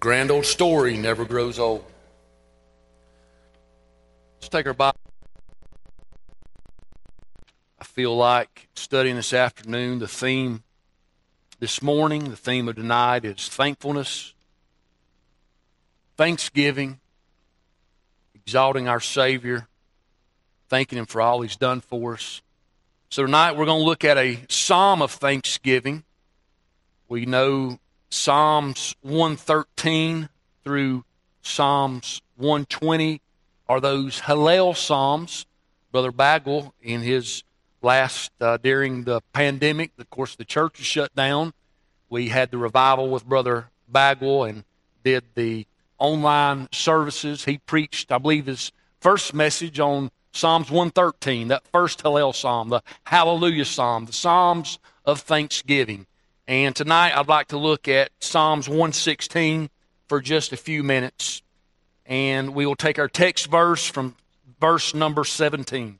grand old story never grows old. Let's take our Bible. I feel like studying this afternoon, the theme this morning, the theme of tonight is thankfulness, thanksgiving, exalting our Savior, thanking Him for all He's done for us. So tonight we're going to look at a psalm of thanksgiving. We know Psalms 113 through Psalms 120 are those Hallel Psalms. Brother Bagwell, in his last, during the pandemic, of course the church was shut down. We had the revival with Brother Bagwell and did the online services. He preached, I believe, his first message on Psalms 113, that first Hallel Psalm, the Hallelujah Psalm, the Psalms of Thanksgiving. And tonight I'd like to look at Psalms 116 for just a few minutes. And we will take our text verse from verse number 17.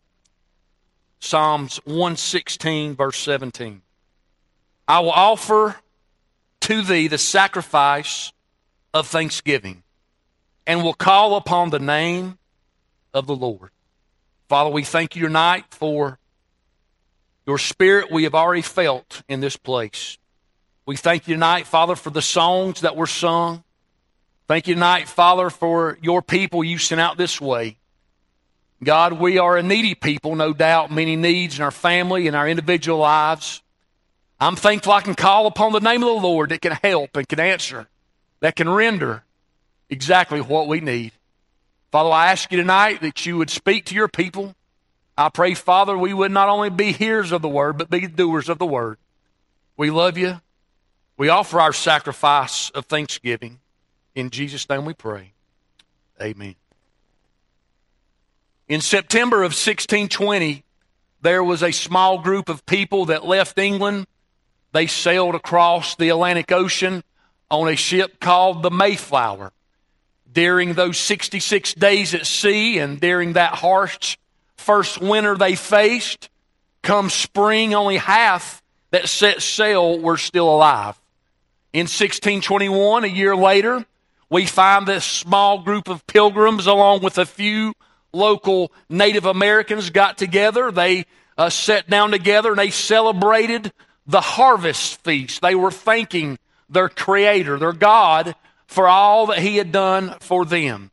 Psalms 116, verse 17. I will offer to thee the sacrifice of thanksgiving, and will call upon the name of the Lord. Father, we thank you tonight for your Spirit we have already felt in this place. We thank you tonight, Father, for the songs that were sung. Thank you tonight, Father, for your people you sent out this way. God, we are a needy people, no doubt, many needs in our family and our individual lives. I'm thankful I can call upon the name of the Lord that can help and can answer, that can render exactly what we need. Father, I ask you tonight that you would speak to your people. I pray, Father, we would not only be hearers of the word, but be doers of the word. We love you. We offer our sacrifice of thanksgiving. In Jesus' name we pray. Amen. In September of 1620, there was a small group of people that left England. They sailed across the Atlantic Ocean on a ship called the Mayflower. During those 66 days at sea and during that harsh first winter they faced, come spring, only half that set sail were still alive. In 1621, a year later, we find this small group of pilgrims, along with a few local Native Americans, got together. They sat down together and they celebrated the harvest feast. They were thanking their Creator, their God, for all that He had done for them.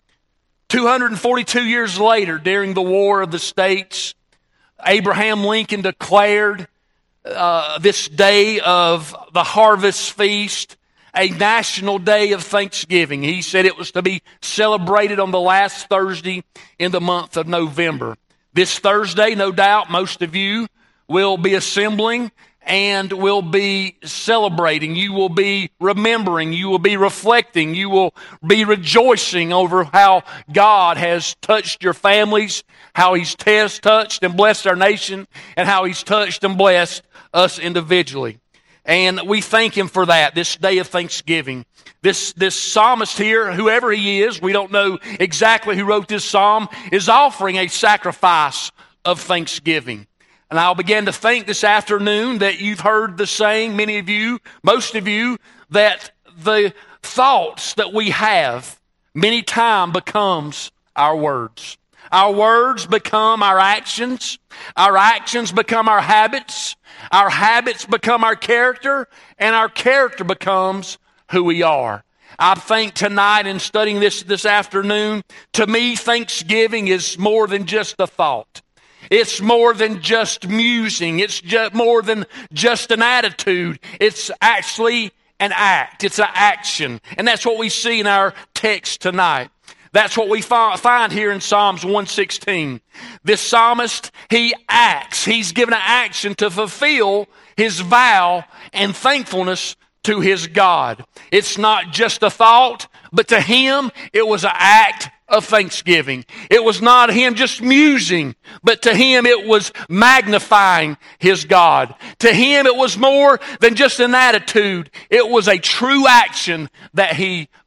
242 years later, during the War of the States, Abraham Lincoln declared this day of the harvest feast a national day of thanksgiving. He said it was to be celebrated on the last Thursday in the month of November. This Thursday, no doubt, most of you will be assembling and will be celebrating. You will be remembering. You will be reflecting. You will be rejoicing over how God has touched your families, how He's touched and blessed our nation, and how He's touched and blessed us individually. And we thank Him for that, this day of thanksgiving. This psalmist here, whoever he is, we don't know exactly who wrote this psalm, is offering a sacrifice of thanksgiving. And I'll begin to think this afternoon that you've heard the saying, many of you, most of you, that the thoughts that we have many times becomes our words. Our words become our actions become our habits become our character, and our character becomes who we are. I think tonight in studying this afternoon, to me, thanksgiving is more than just a thought. It's more than just musing. It's more than just an attitude. It's actually an act. It's an action. And that's what we see in our text tonight. That's what we find here in Psalms 116. This psalmist, he acts. He's given an action to fulfill his vow and thankfulness to his God. It's not just a thought, but to him, it was an act of thanksgiving. It was not him just musing, but to him it was magnifying his God. To him it was more than just an attitude. It was a true action that he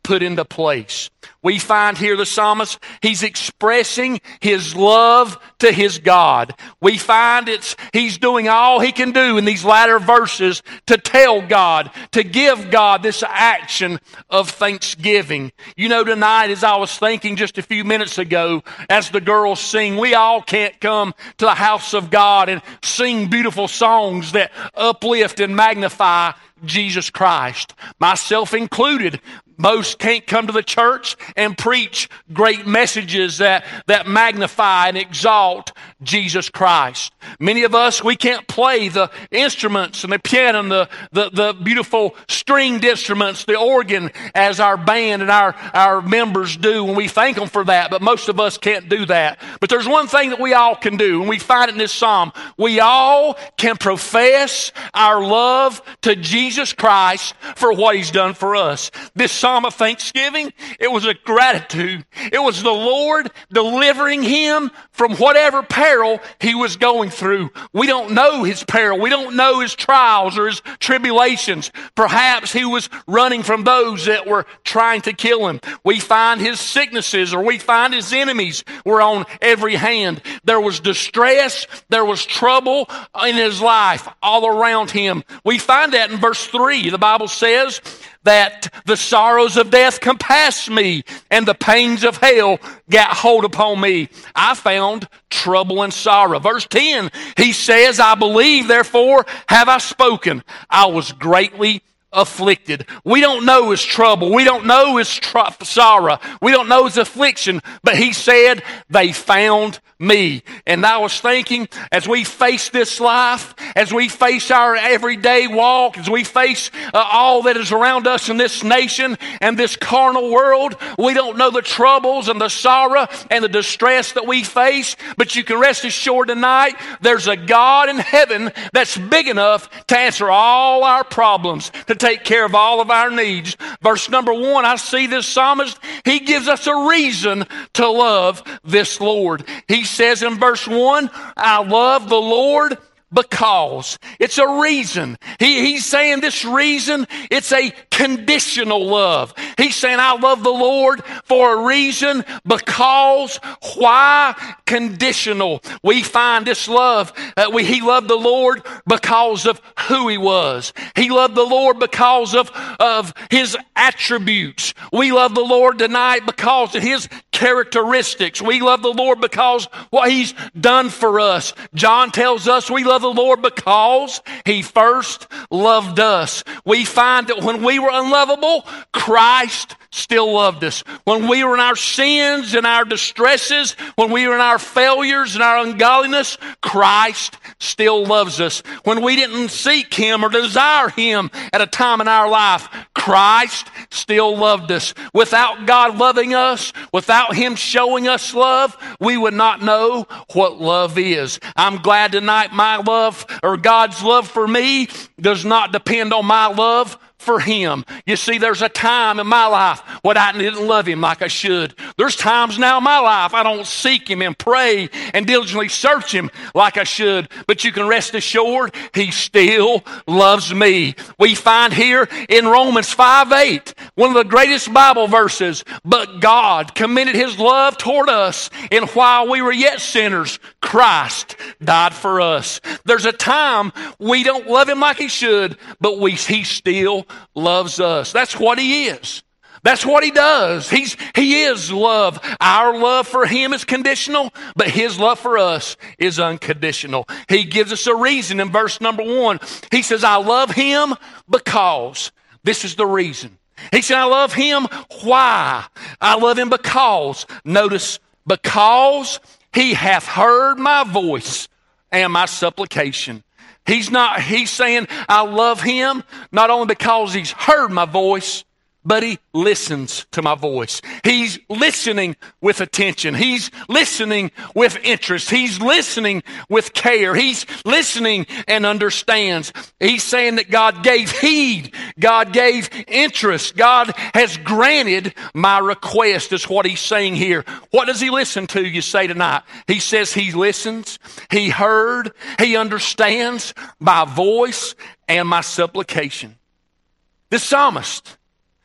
put into place. We find here the psalmist, he's expressing his love to his God. We find he's doing all he can do in these latter verses to tell God, to give God this action of thanksgiving. You know, tonight, as I was thinking just a few minutes ago, as the girls sing, we all can't come to the house of God and sing beautiful songs that uplift and magnify Jesus Christ, myself included. Most can't come to the church and preach great messages that magnify and exalt Jesus Christ. Many of us, we can't play the instruments and the piano and the beautiful stringed instruments, the organ, as our band and our members do, and we thank them for that, but most of us can't do that. But there's one thing that we all can do, and we find it in this psalm. We all can profess our love to Jesus Christ for what He's done for us. This psalm of thanksgiving, it was a gratitude. It was the Lord delivering him from whatever peril he was going through. We don't know his peril. We don't know his trials or his tribulations. Perhaps he was running from those that were trying to kill him. We find his sicknesses, or we find his enemies were on every hand. There was distress. There was trouble in his life all around him. We find that in verse 3. The Bible says that the sorrows of death compassed me, and the pains of hell got hold upon me. I found trouble and sorrow. Verse 10, he says, I believe, therefore have I spoken. I was greatly afflicted. We don't know his trouble. We don't know his sorrow. We don't know his affliction. But he said, they found me. And I was thinking, as we face this life, as we face our everyday walk, as we face all that is around us in this nation and this carnal world, we don't know the troubles and the sorrow and the distress that we face. But you can rest assured tonight, there's a God in heaven that's big enough to answer all our problems, to take care of all of our needs. Verse number 1, I see this psalmist, he gives us a reason to love this Lord. He says in verse 1, I love the Lord because. It's a reason. He's saying this reason, it's a conditional love. He's saying, I love the Lord for a reason, because. Why? Conditional. We find this love. He loved the Lord because of who He was. He loved the Lord because of His attributes. We love the Lord tonight because of His characteristics. We love the Lord because what He's done for us. John tells us we love the Lord because He first loved us. We find that when we were unlovable, Christ still loved us. When we were in our sins and our distresses, when we were in our failures and our ungodliness, Christ still loves us. When we didn't seek Him or desire Him at a time in our life, Christ still loved us. Without God loving us, without Him showing us love, we would not know what love is. I'm glad tonight my love, or God's love for me, does not depend on my love for Him. You see, there's a time in my life when I didn't love Him like I should. There's times now in my life I don't seek Him and pray and diligently search Him like I should. But you can rest assured, He still loves me. We find here in Romans 5:8, one of the greatest Bible verses, but God commended His love toward us, and while we were yet sinners, Christ died for us. There's a time we don't love Him like He should, but He still loves us. That's what He is. That's what He does. He is love. Our love for Him is conditional, but His love for us is unconditional. He gives us a reason in verse number 1. He says, I love Him because. This is the reason. He said, I love Him. Why? I love Him because. Notice, because He hath heard my voice and my supplication. He's saying, I love Him not only because He's heard my voice, but He listens to my voice. He's listening with attention. He's listening with interest. He's listening with care. He's listening and understands. He's saying that God gave heed. God gave interest. God has granted my request, is what He's saying here. What does He listen to, you say tonight? He says He listens, He heard, He understands my voice and my supplication. This psalmist,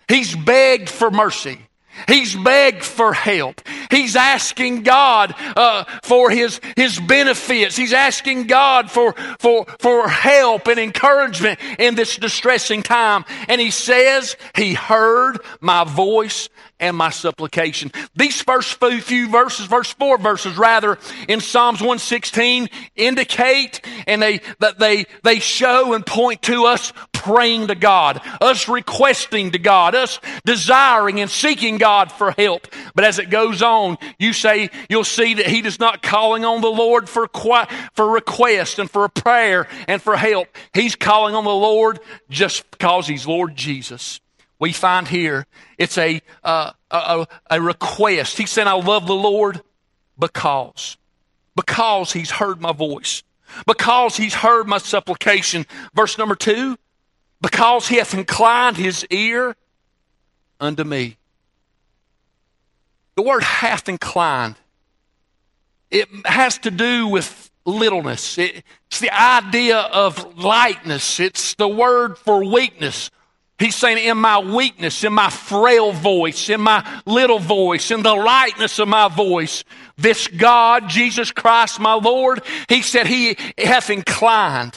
He's begged for mercy. He's begged for help. He's asking God for his benefits. He's asking God for help and encouragement in this distressing time. And he says, He heard my voice and my supplication. These first few verses, four verses rather, in Psalms 116 indicate and they show and point to us praying to God, us requesting to God, us desiring and seeking God for help. But as it goes on, you'll see that he is not calling on the Lord for request and for a prayer and for help. He's calling on the Lord just because he's Lord Jesus. We find here it's a request. He said, I love the Lord because he's heard my voice, because he's heard my supplication. Verse number 2, because he hath inclined his ear unto me. The word hath inclined, it has to do with littleness. It's the idea of lightness. It's the word for weakness. He's saying, in my weakness, in my frail voice, in my little voice, in the lightness of my voice, this God, Jesus Christ, my Lord, he said he hath inclined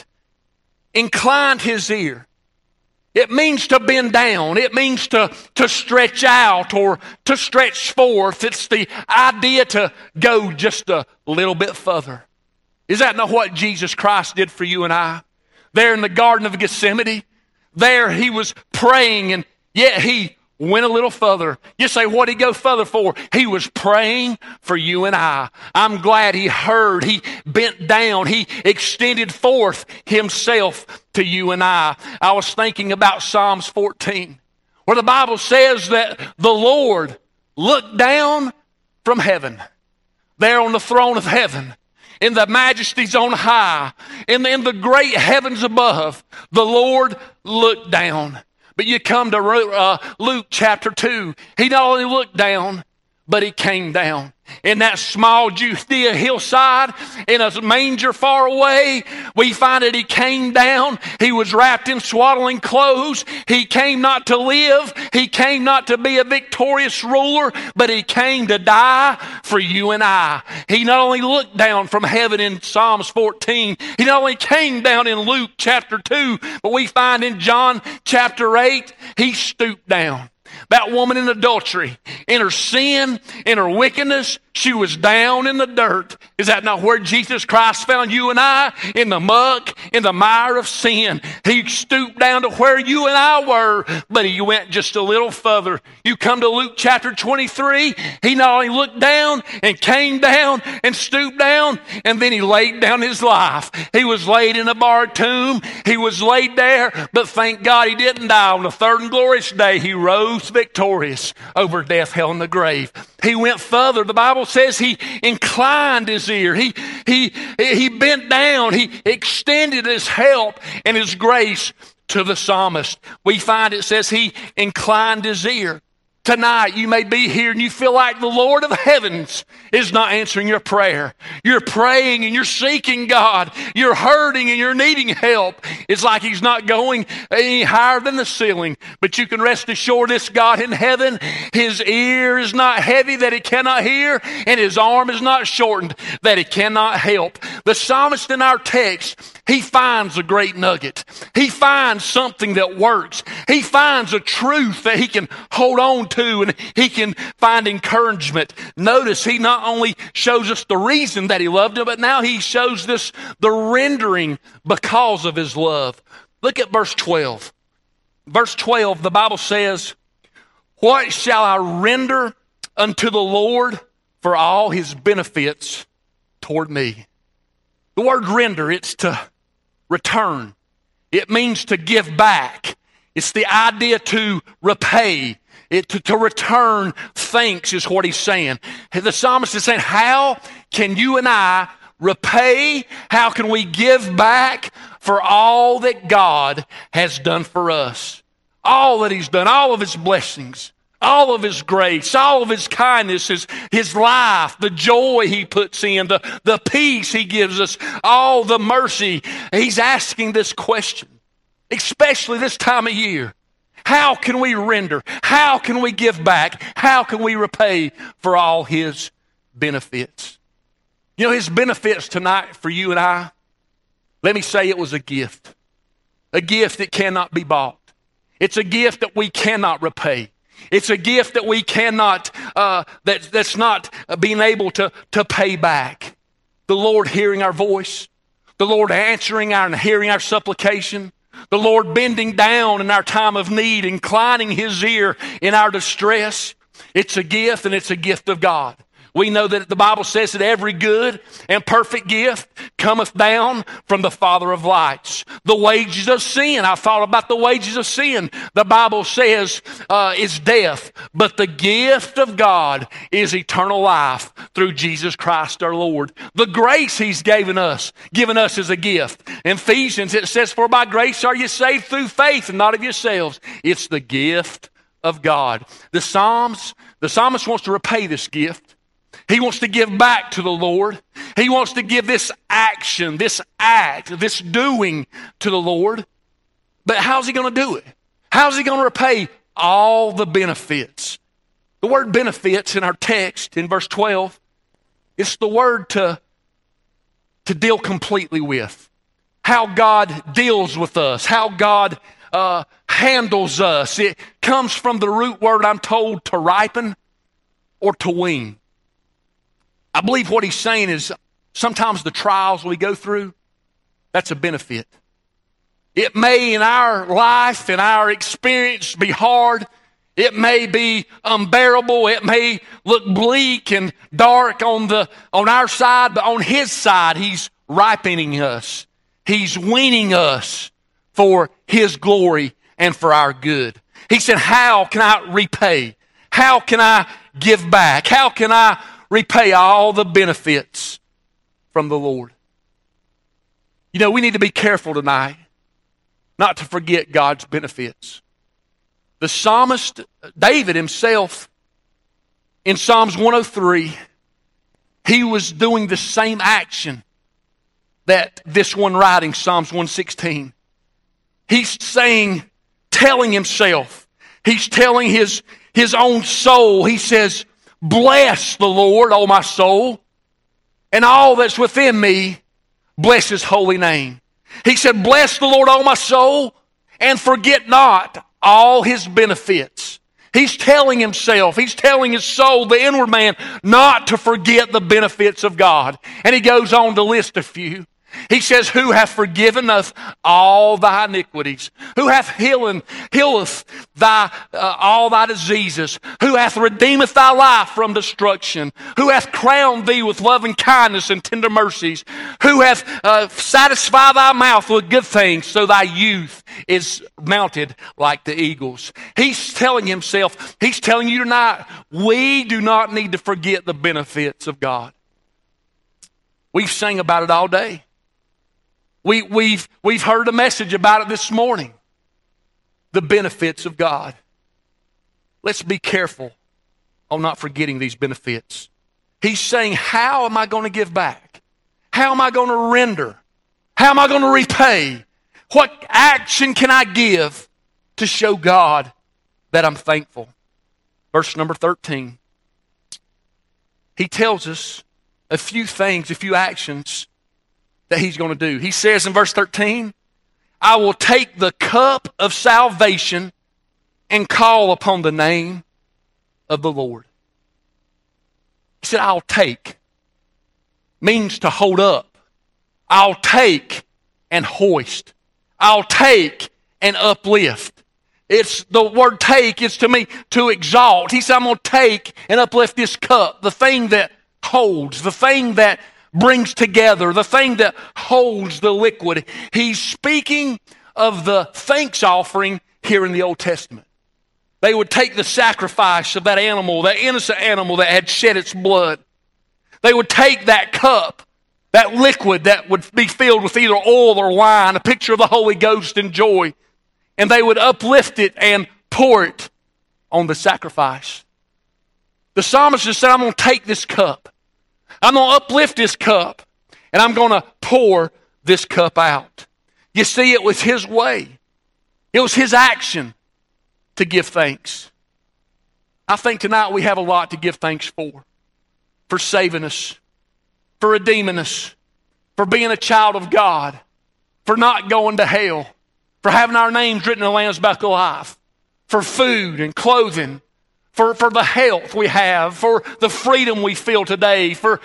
his ear. It means to bend down. It means to stretch out or to stretch forth. It's the idea to go just a little bit further. Is that not what Jesus Christ did for you and I? There in the Garden of Gethsemane, there he was praying, and yet he went a little further. You say, what did he go further for? He was praying for you and I. I'm glad he heard. He bent down. He extended forth himself to you and I. I was thinking about Psalms 14, where the Bible says that the Lord looked down from heaven, there on the throne of heaven, in the majesties on high, in the great heavens above, the Lord looked down. But you come to Luke chapter 2. He not only looked down, but he came down. In that small Judea hillside, in a manger far away, we find that he came down. He was wrapped in swaddling clothes. He came not to live. He came not to be a victorious ruler, but he came to die for you and I. He not only looked down from heaven in Psalms 14, he not only came down in Luke chapter 2, but we find in John chapter 8, he stooped down. That woman in adultery, in her sin, in her wickedness, she was down in the dirt. Is that not where Jesus Christ found you and I? In the muck, in the mire of sin. He stooped down to where you and I were, but he went just a little further. You come to Luke chapter 23, he not only looked down and came down and stooped down, and then he laid down his life. He was laid in a borrowed tomb. He was laid there, but thank God he didn't die. On the third and glorious day, he rose victorious over death, hell, and the grave. He went further. The Bible says he inclined his ear. He bent down. He extended his help and his grace to the psalmist. We find it says he inclined his ear. Tonight, you may be here and you feel like the Lord of heavens is not answering your prayer. You're praying and you're seeking God. You're hurting and you're needing help. It's like he's not going any higher than the ceiling. But you can rest assured this God in heaven, his ear is not heavy that he cannot hear, and his arm is not shortened that he cannot help. The psalmist in our text, he finds a great nugget. He finds something that works. He finds a truth that he can hold on to, and he can find encouragement. Notice he not only shows us the reason that he loved him, but now he shows us the rendering because of his love. Look at verse 12. Verse 12, the Bible says, what shall I render unto the Lord for all his benefits toward me? The word render, it's to return. It means to give back. It's the idea to repay. To return thanks is what he's saying. The psalmist is saying, how can you and I repay? How can we give back for all that God has done for us? All that he's done, all of his blessings, all of his grace, all of his kindness, his life, the joy he puts in, the peace he gives us, all the mercy. He's asking this question, especially this time of year. How can we render? How can we give back? How can we repay for all His benefits? You know, His benefits tonight for you and I, let me say it was a gift. A gift that cannot be bought. It's a gift that we cannot repay. It's a gift that we cannot, that's not being able to pay back. The Lord hearing our voice. The Lord answering and hearing our supplication. The Lord bending down in our time of need, inclining His ear in our distress. It's a gift, and it's a gift of God. We know that the Bible says that every good and perfect gift cometh down from the Father of lights. The wages of sin, I thought about the wages of sin. The Bible says is death, but the gift of God is eternal life through Jesus Christ our Lord. The grace He's given us as a gift. In Ephesians it says, for by grace are you saved through faith and not of yourselves. It's the gift of God. The psalmist wants to repay this gift. He wants to give back to the Lord. He wants to give this action, this act, this doing to the Lord. But how's he going to do it? How's he going to repay all the benefits? The word benefits in our text in verse 12, it's the word to deal completely with. How God deals with us, how God handles us. It comes from the root word, I'm told, to ripen or to wean. I believe what he's saying is sometimes the trials we go through, that's a benefit. It may in our life, in our experience, be hard. It may be unbearable. It may look bleak and dark on our side, but on His side, He's ripening us. He's weaning us for His glory and for our good. He said, how can I repay? How can I give back? How can I repay all the benefits from the Lord? You know, we need to be careful tonight not to forget God's benefits. The psalmist, David himself, in Psalms 103, he was doing the same action that this one writing, Psalms 116. He's saying, telling himself, he's telling his own soul, he says, bless the Lord, O my soul, and all that's within me, bless His holy name. He said, bless the Lord, O my soul, and forget not all His benefits. He's telling himself, he's telling his soul, the inward man, not to forget the benefits of God. And he goes on to list a few. He says, who hath forgiven us all thy iniquities? Who hath healeth thy all thy diseases? Who hath redeemeth thy life from destruction? Who hath crowned thee with loving kindness and tender mercies? Who hath satisfied thy mouth with good things, so thy youth is mounted like the eagles? He's telling himself, he's telling you tonight, we do not need to forget the benefits of God. We've sang about it all day. We've heard a message about it this morning. The benefits of God. Let's be careful on not forgetting these benefits. He's saying, how am I going to give back? How am I going to render? How am I going to repay? What action can I give to show God that I'm thankful? Verse number 13. He tells us a few things, a few actions that He's going to do. He says in verse 13, I will take the cup of salvation and call upon the name of the Lord. He said, I'll take. Means to hold up. I'll take and hoist. I'll take and uplift. It's the word take is to me to exalt. He said, I'm going to take and uplift this cup, the thing that holds, the thing that brings together, the thing that holds the liquid. He's speaking of the thanks offering here in the Old Testament. They would take the sacrifice of that animal, that innocent animal that had shed its blood. They would take that cup, that liquid that would be filled with either oil or wine, a picture of the Holy Ghost and joy, and they would uplift it and pour it on the sacrifice. The psalmist just said, I'm going to take this cup. I'm going to uplift this cup, and I'm going to pour this cup out. You see, it was His way. It was His action. to give thanks. I think tonight we have a lot to give thanks for saving us, for redeeming us, for being a child of God, for not going to hell, for having our names written in the Lamb's Book of Life, for food and clothing, for the health we have, for the freedom we feel today, for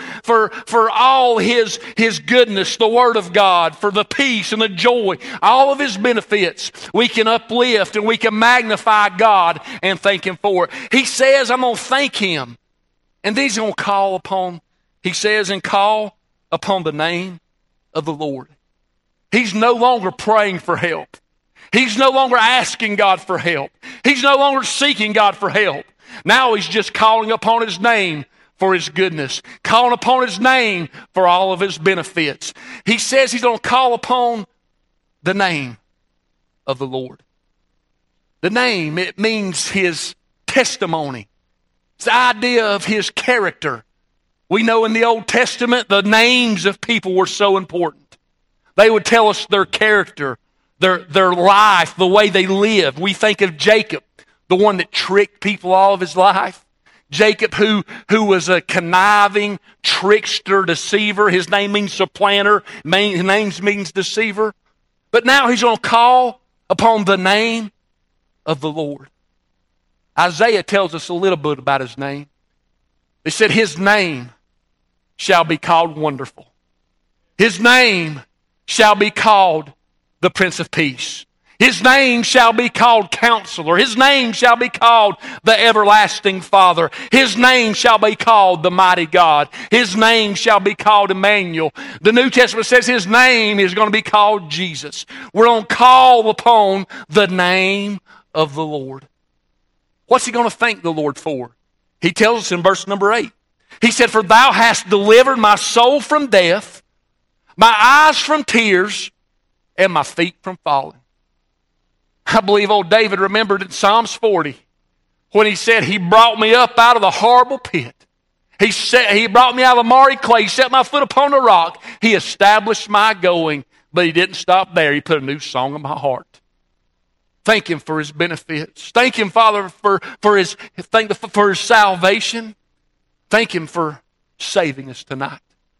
all His goodness, the Word of God, for the peace and the joy, all of His benefits. We can uplift and we can magnify God and thank Him for it. He says, I'm going to thank Him. And then He's going to call upon, He says, and call upon the name of the Lord. He's no longer praying for help. He's no longer asking God for help. He's no longer seeking God for help. Now he's just calling upon His name for His goodness, calling upon His name for all of His benefits. He says he's going to call upon the name of the Lord. The name, it means His testimony. It's the idea of His character. We know in the Old Testament, the names of people were so important. They would tell us their character, their life, the way they lived. We think of Jacob, the one that tricked people all of his life. Jacob, who was a conniving trickster, deceiver. His name means supplanter. His name means deceiver. But now he's going to call upon the name of the Lord. Isaiah tells us a little bit about His name. He said, His name shall be called Wonderful. His name shall be called the Prince of Peace. His name shall be called Counselor. His name shall be called the Everlasting Father. His name shall be called the Mighty God. His name shall be called Emmanuel. The New Testament says His name is going to be called Jesus. We're going to call upon the name of the Lord. What's he going to thank the Lord for? He tells us in verse number 8. He said, For Thou hast delivered my soul from death, my eyes from tears, and my feet from falling. I believe old David remembered in Psalms 40 when he said, He brought me up out of the horrible pit. He brought me out of the miry clay. He set my foot upon the rock. He established my going. But He didn't stop there. He put a new song in my heart. Thank Him for His benefits. Thank Him, Father, for His salvation. Thank Him for saving us tonight.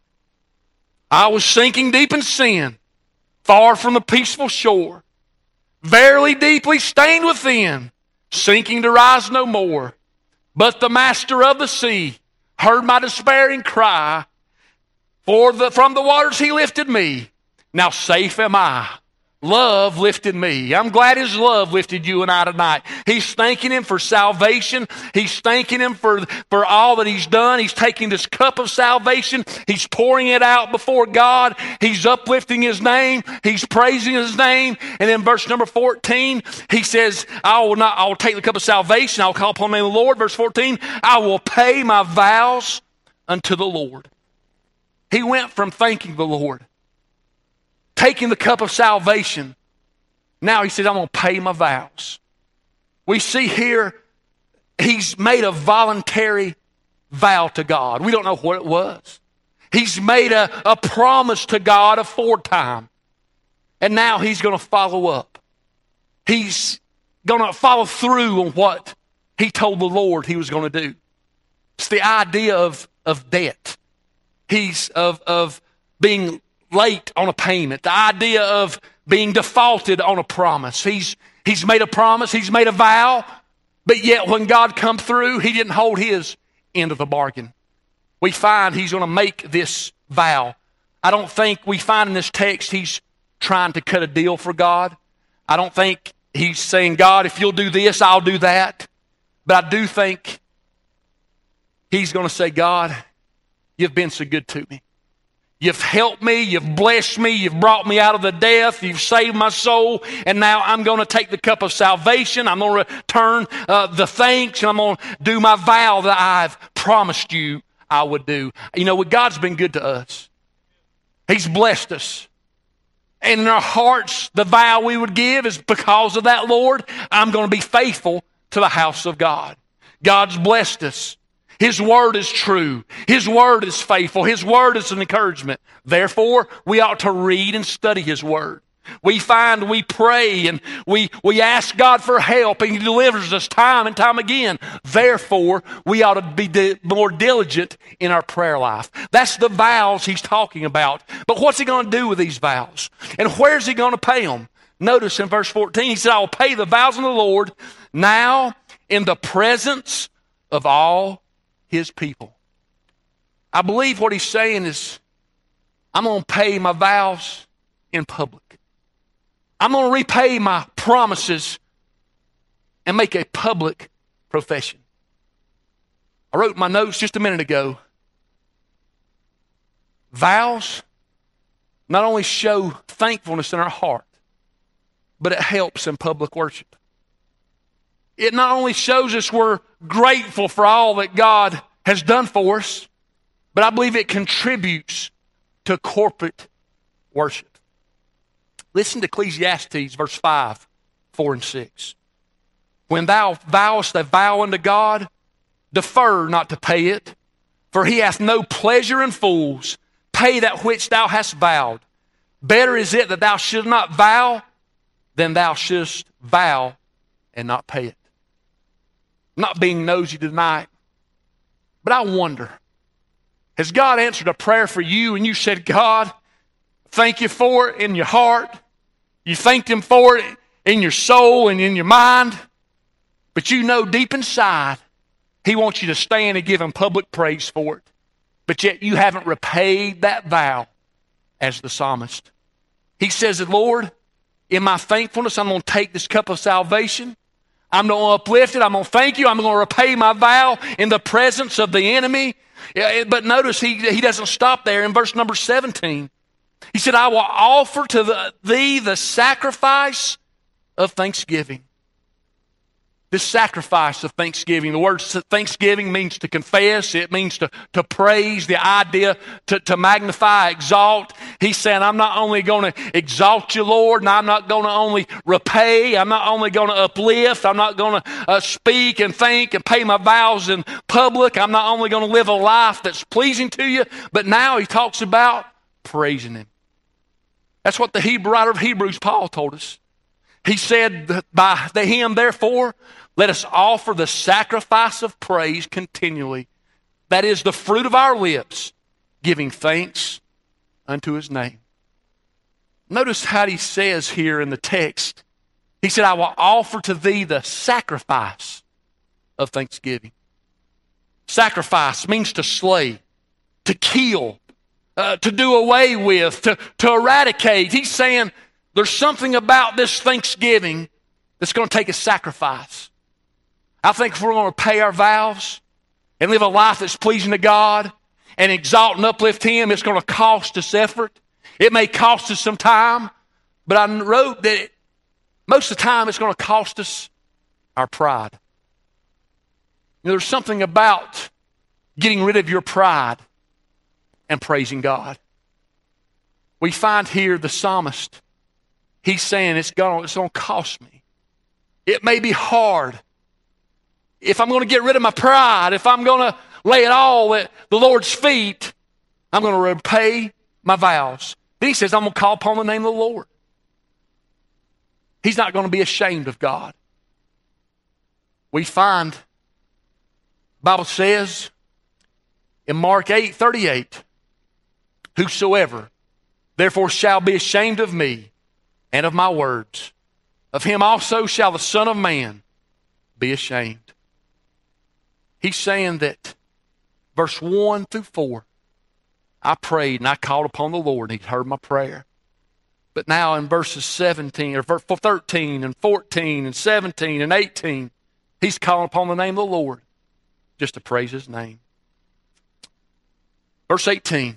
I was sinking deep in sin, far from the peaceful shore, verily deeply stained within, sinking to rise no more. But the Master of the sea heard my despairing cry. From the waters He lifted me. Now safe am I. Love lifted me. I'm glad His love lifted you and I tonight. He's thanking Him for salvation. He's thanking Him for all that He's done. He's taking this cup of salvation. He's pouring it out before God. He's uplifting His name. He's praising His name. And in verse number 14, He says, I will take the cup of salvation. I will call upon the name of the Lord. Verse 14, I will pay my vows unto the Lord. He went from thanking the Lord, taking the cup of salvation. Now he says, I'm going to pay my vows. We see here, he's made a voluntary vow to God. We don't know what it was. He's made a promise to God aforetime. And now he's going to follow up. He's going to follow through on what he told the Lord he was going to do. It's the idea of debt. He's of being late on a payment. The idea of being defaulted on a promise. He's made a promise. He's made a vow. But yet when God come through, He didn't hold His end of the bargain. We find He's going to make this vow. I don't think we find in this text He's trying to cut a deal for God. I don't think He's saying, God, if you'll do this, I'll do that. But I do think He's going to say, God, you've been so good to me. You've helped me, you've blessed me, you've brought me out of the death, you've saved my soul, and now I'm going to take the cup of salvation, I'm going to return the thanks, and I'm going to do my vow that I've promised you I would do. You know, God's been good to us. He's blessed us. And in our hearts, the vow we would give is because of that, Lord, I'm going to be faithful to the house of God. God's blessed us. His word is true. His word is faithful. His word is an encouragement. Therefore, we ought to read and study His word. We find we pray and we ask God for help, and He delivers us time and time again. Therefore, we ought to be more diligent in our prayer life. That's the vows He's talking about. But what's He going to do with these vows? And where's He going to pay them? Notice in verse 14, He said, I will pay the vows of the Lord now in the presence of all His people. I believe what He's saying is, I'm going to pay my vows in public. I'm going to repay my promises and make a public profession. I wrote in my notes just a minute ago, vows not only show thankfulness in our heart, but it helps in public worship. It not only shows us we're grateful for all that God has done for us, but I believe it contributes to corporate worship. Listen to Ecclesiastes verse 5, 4, and 6. When thou vowest a vow unto God, defer not to pay it, for He hath no pleasure in fools. Pay that which thou hast vowed. Better is it that thou should not vow than thou shouldst vow and not pay it. I'm not being nosy tonight, but I wonder, has God answered a prayer for you and you said, God, thank you for it in your heart. You thanked Him for it in your soul and in your mind. But you know deep inside, He wants you to stand and give Him public praise for it. But yet you haven't repaid that vow as the psalmist. He says, Lord, in my thankfulness, I'm going to take this cup of salvation. I'm going to uplift it. I'm going to thank you. I'm going to repay my vow in the presence of the enemy. But notice he doesn't stop there. In verse number 17, He said, I will offer to thee the sacrifice of thanksgiving. This sacrifice of thanksgiving. The word thanksgiving means to confess. It means to praise. The idea to magnify, exalt. He's saying, I'm not only going to exalt you, Lord, and I'm not going to only repay. I'm not only going to uplift. I'm not going to speak and think and pay my vows in public. I'm not only going to live a life that's pleasing to you, but now He talks about praising Him. That's what the writer of Hebrews, Paul, told us. He said, by Him, therefore, let us offer the sacrifice of praise continually. That is the fruit of our lips, giving thanks unto His name. Notice how He says here in the text. He said, I will offer to thee the sacrifice of thanksgiving. Sacrifice means to slay, to kill, to do away with, to eradicate. He's saying there's something about this Thanksgiving that's going to take a sacrifice. I think if we're going to pay our vows and live a life that's pleasing to God and exalt and uplift Him, it's going to cost us effort. It may cost us some time, but I wrote that most of the time it's going to cost us our pride. You know, there's something about getting rid of your pride and praising God. We find here the psalmist, he's saying it's going to cost me. It may be hard. If I'm going to get rid of my pride, if I'm going to lay it all at the Lord's feet, I'm going to repay my vows. Then he says, I'm going to call upon the name of the Lord. He's not going to be ashamed of God. We find, the Bible says in Mark 8:38, whosoever therefore shall be ashamed of me and of my words, of him also shall the Son of Man be ashamed. He's saying that verse 1 through 4, I prayed and I called upon the Lord and He heard my prayer. But now in verses 17 or 13 and 14 and 17 and 18, he's calling upon the name of the Lord just to praise His name. Verse 18,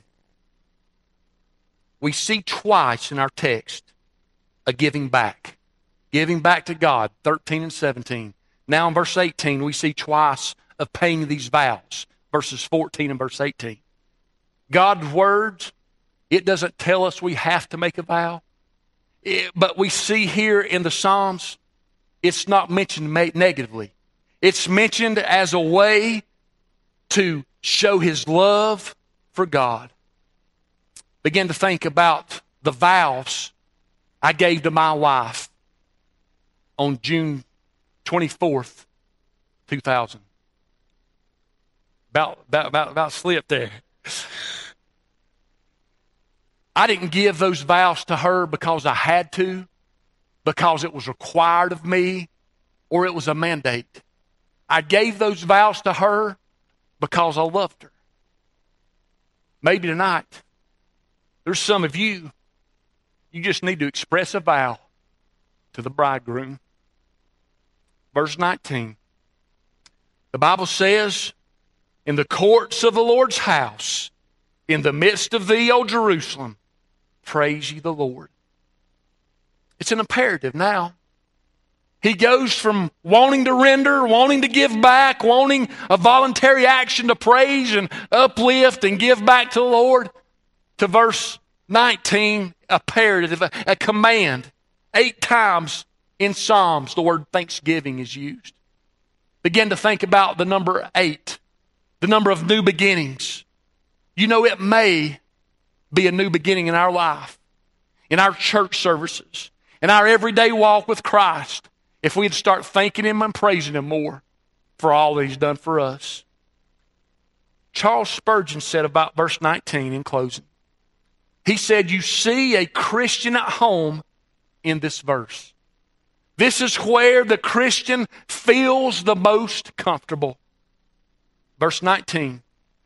we see twice in our text a giving back to God, 13 and 17. Now in verse 18, we see twice of paying these vows, verses 14 and verse 18. God's words, it doesn't tell us we have to make a vow, but we see here in the Psalms, it's not mentioned negatively. It's mentioned as a way to show His love for God. Begin to think about the vows I gave to my wife on June 24th, 2000. About slipped there. I didn't give those vows to her because I had to, because it was required of me, or it was a mandate. I gave those vows to her because I loved her. Maybe tonight, there's some of you, you just need to express a vow to the bridegroom. Verse 19. The Bible says, in the courts of the Lord's house, in the midst of thee, O Jerusalem, praise ye the Lord. It's an imperative now. He goes from wanting to render, wanting to give back, wanting a voluntary action to praise and uplift and give back to the Lord, to verse 19, imperative, a command. 8 times in Psalms the word thanksgiving is used. Begin to think about the number 8, the number of new beginnings. You know, it may be a new beginning in our life, in our church services, in our everyday walk with Christ, if we'd start thanking Him and praising Him more for all that He's done for us. Charles Spurgeon said about verse 19 in closing. He said, you see a Christian at home in this verse. This is where the Christian feels the most comfortable. Verse 19.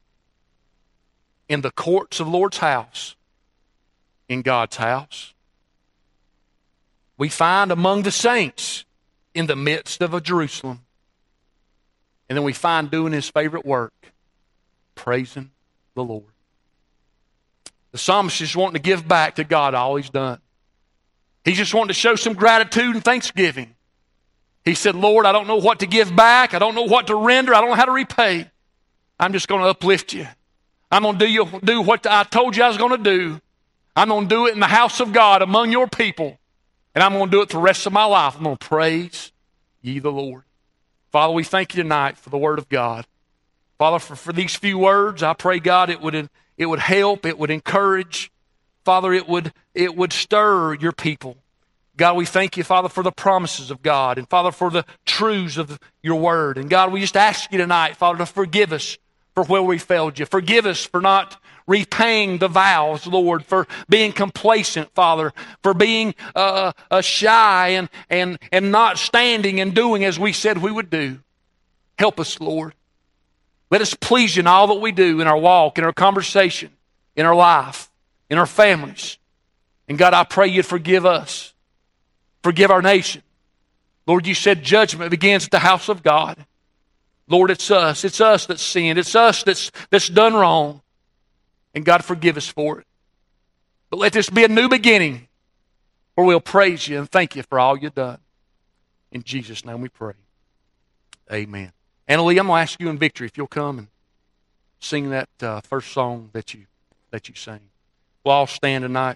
In the courts of the Lord's house, in God's house. We find among the saints in the midst of a Jerusalem. And then we find doing His favorite work, praising the Lord. The psalmist is wanting to give back to God all He's done. He's just wanting to show some gratitude and thanksgiving. He said, Lord, I don't know what to give back. I don't know what to render. I don't know how to repay. I'm just going to uplift you. I'm going to do what I told you I was going to do. I'm going to do it in the house of God among your people. And I'm going to do it the rest of my life. I'm going to praise ye the Lord. Father, we thank you tonight for the word of God. Father, for these few words, I pray, God, it would help, it would encourage. Father, it would stir your people. God, we thank you, Father, for the promises of God. And Father, for the truths of your word. And God, we just ask you tonight, Father, to forgive us for where we failed you. Forgive us for not repaying the vows, Lord, for being complacent, Father, for being shy and not standing and doing as we said we would do. Help us, Lord. Let us please you in all that we do, in our walk, in our conversation, in our life, in our families. And God, I pray you'd forgive us. Forgive our nation. Lord, you said judgment begins at the house of God. Lord, it's us. It's us that's sinned. It's us that's done wrong. And God, forgive us for it. But let this be a new beginning where we'll praise you and thank you for all you've done. In Jesus' name we pray. Amen. Annalie, I'm going to ask you in victory if you'll come and sing that first song that you sang. We'll all stand tonight.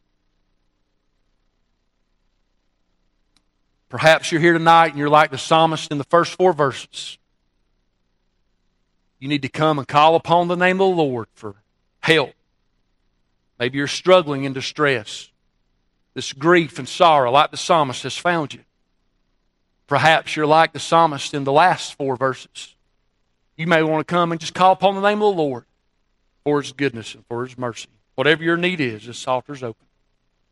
Perhaps you're here tonight and you're like the psalmist in the first 4 verses. You need to come and call upon the name of the Lord for help. Maybe you're struggling in distress. This grief and sorrow, like the psalmist, has found you. Perhaps you're like the psalmist in the last 4 verses. You may want to come and just call upon the name of the Lord for His goodness and for His mercy. Whatever your need is, this altar's open.